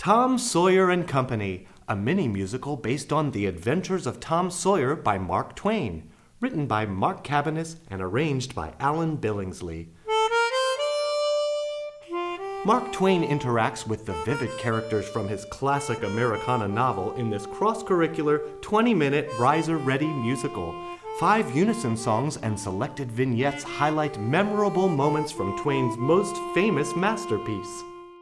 Tom Sawyer and Company, a mini-musical based on The Adventures of Tom Sawyer by Mark Twain, written by Mark Cabanis and arranged by Alan Billingsley. Mark Twain interacts with the vivid characters from his classic Americana novel in this cross-curricular, 20-minute riser-ready musical. 5 unison songs and selected vignettes highlight memorable moments from Twain's most famous masterpiece.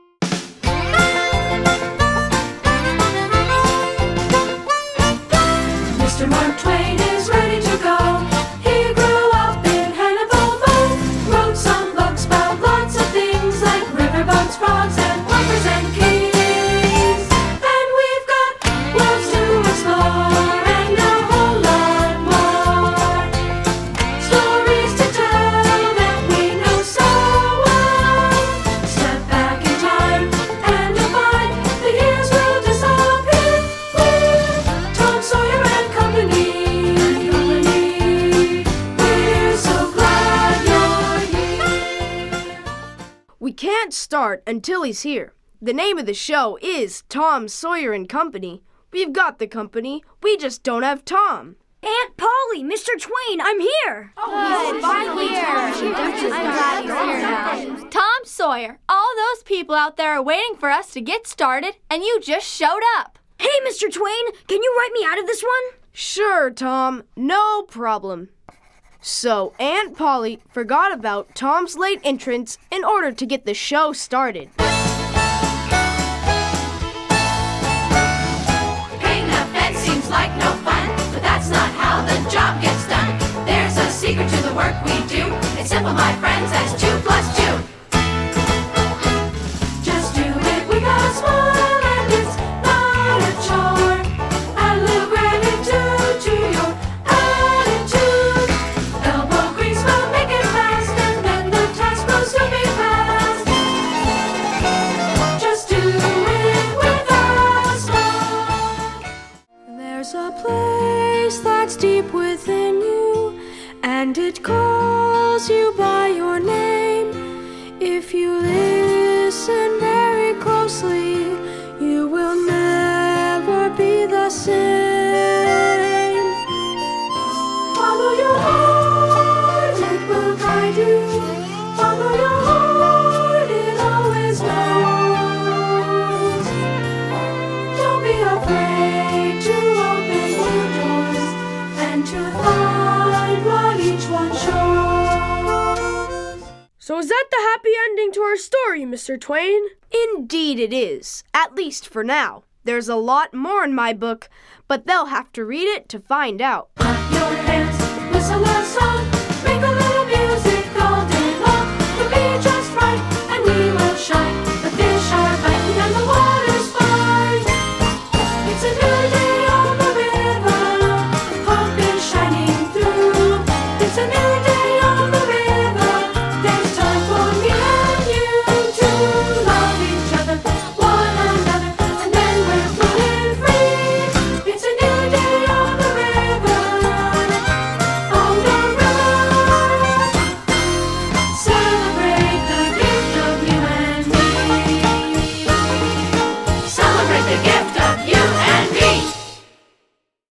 Mr. Mark Twain is ready to go. He grew up in Hannibal Bow. Wrote some books about lots of things like riverboats, frogs, and pumpers and keys. And we've got worlds to explore and a whole lot more. Stories to tell that we know so well. Step back in time and you'll find the years will disappear with Tom Sawyer and Company. We're so glad you're here. We can't start until he's here. The name of the show is Tom Sawyer and Company. We've got the company, we just don't have Tom. Aunt Polly, Mr. Twain, I'm here. I'm glad you're here. Tom Sawyer, all those people out there are waiting for us to get started, and you just showed up. Hey, Mr. Twain, can you write me out of this one? Sure, Tom, no problem. So, Aunt Polly forgot about Tom's late entrance in order to get the show started. Painting a fence seems like no fun, but that's not how the job gets done. There's a secret to the work we do. It's simple, my friends, as 2 plus 2. Just do it with a smile, and it's not a chore. Add a little gratitude to your attitude. Elbow grease will make it fast, and then the task will soon be past. Just do it with a smile. There's a place that's deep within you, and it calls you by your name. If you listen very closely, you will never be the same. Follow your heart, it will guide you. Follow your heart, it always knows. Don't be afraid to open new doors and to find what each one shows. So is that the happy ending to our story, Mr. Twain? Indeed it is, at least for now. There's a lot more in my book, but they'll have to read it to find out. Clap your hands, whistle a song.